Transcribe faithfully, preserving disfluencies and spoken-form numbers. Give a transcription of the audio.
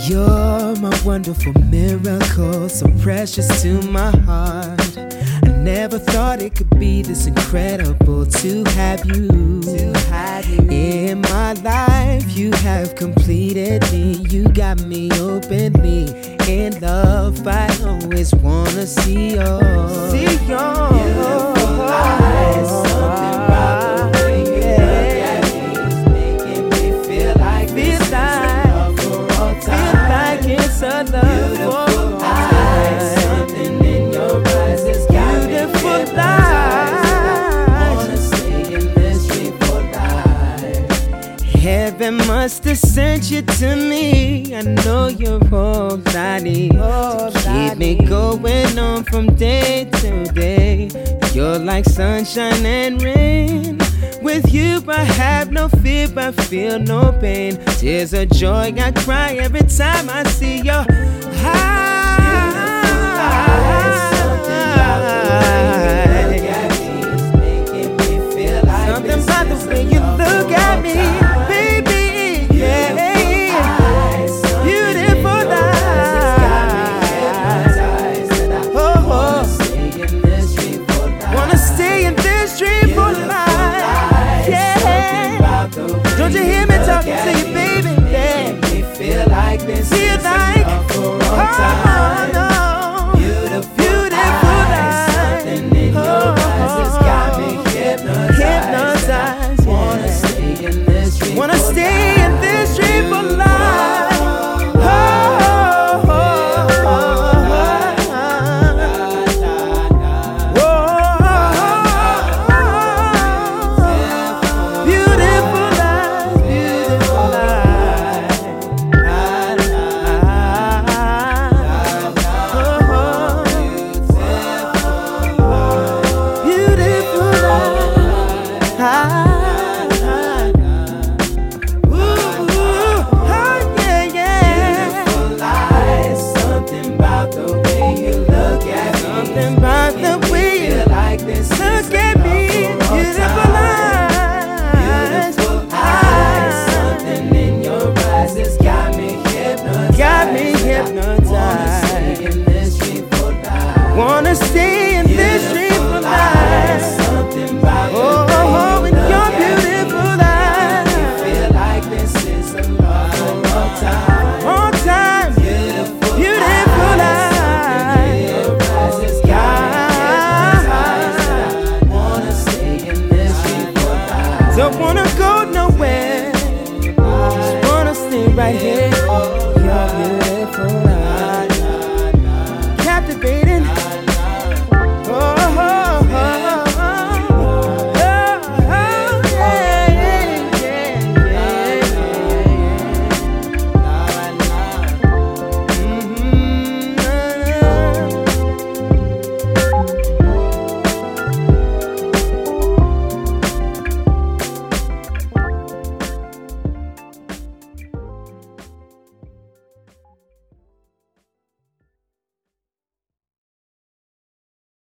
You're my wonderful miracle, so precious to my heart. I never thought it could be this incredible to have you, to have you in my life. You have completed me. You got me openly in love. I always wanna see your, see your beautiful eyes. Something about the way you look at me is making me feel like feel this like, is love for all time. Feel like it's a love beautiful for all time. Something in your eyes has got beautiful me hypnotized. Wanna stay in this dream for life. Heaven must have sent you to me. I know you're all I need to keep me going on from day to day. You're like sunshine and rain. With you I have no fear, I feel no pain. Tears of joy I cry every time I see your eyes. Something about the way you look at me, baby, yeah. Beautiful eyes. Oh, oh. Wanna stay in this dream for life, yeah. Don't you hear me talking to you, baby? Yeah. Feel like this. Feel like. Oh no. Beautiful eyes. Something in your eyes has got me hypnotized. Wanna stay in this dream. Wanna stay in this dream for life. Oh, oh, oh, oh, oh. Beautiful eyes, beautiful eyes. Beautiful eyes. Wanna stay in this dream for life. Something about oh, oh, oh, in your beautiful eyes. Feel like this is a love for all time. All time. Beautiful, beautiful eyes. Your eyes has got me hypnotized. I wanna stay in this dream for life. Don't wanna go nowhere. Just wanna stay right here. Your beautiful eyes.